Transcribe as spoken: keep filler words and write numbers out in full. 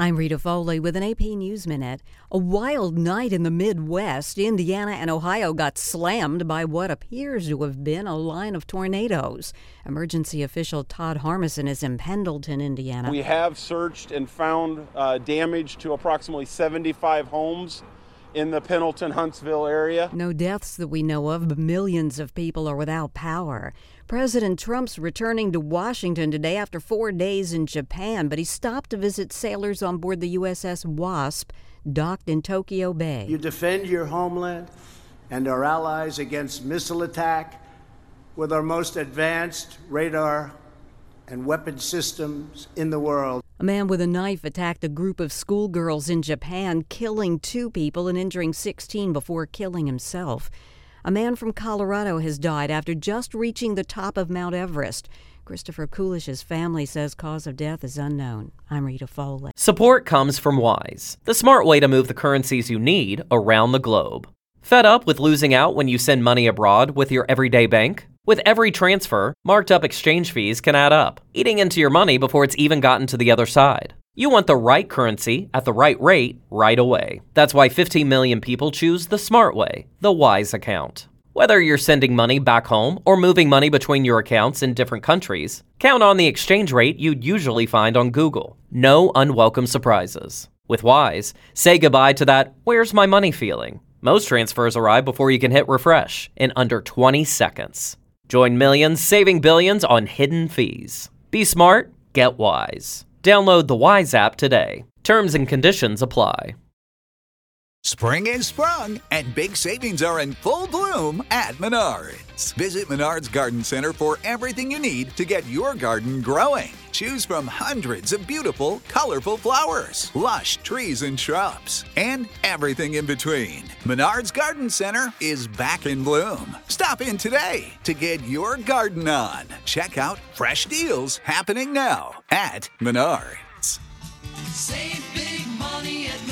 I'm Rita Foley with an A P News Minute. A wild night in the Midwest. Indiana and Ohio got slammed by what appears to have been a line of tornadoes. Emergency official Todd Harmison is in Pendleton, Indiana. We have searched and found uh, damage to approximately seventy-five homes in the Pendleton-Huntsville area. No deaths that we know of, but millions of people are without power. President Trump's returning to Washington today after four days in Japan, but he stopped to visit sailors on board the U S S Wasp, docked in Tokyo Bay. You defend your homeland and our allies against missile attack with our most advanced radar and weapon systems in the world. A man with a knife attacked a group of schoolgirls in Japan, killing two people and injuring sixteen before killing himself. A man from Colorado has died after just reaching the top of Mount Everest. Christopher Coolish's family says cause of death is unknown. I'm Rita Foley. Support comes from Wise, the smart way to move the currencies you need around the globe. Fed up with losing out when you send money abroad with your everyday bank? With every transfer, marked up exchange fees can add up, eating into your money before it's even gotten to the other side. You want the right currency at the right rate right away. That's why fifteen million people choose the smart way, the Wise account. Whether you're sending money back home or moving money between your accounts in different countries, count on the exchange rate you'd usually find on Google. No unwelcome surprises. With Wise, say goodbye to that "where's my money" feeling. Most transfers arrive before you can hit refresh in under twenty seconds. Join millions saving billions on hidden fees. Be smart, get Wise. Download the Wise app today. Terms and conditions apply. Spring is sprung, and big savings are in full bloom at Menards. Visit Menards Garden Center for everything you need to get your garden growing. Choose from hundreds of beautiful, colorful flowers, lush trees and shrubs, and everything in between. Menards Garden Center is back in bloom. Stop in today to get your garden on. Check out fresh deals happening now at Menards. Save big money at Menards.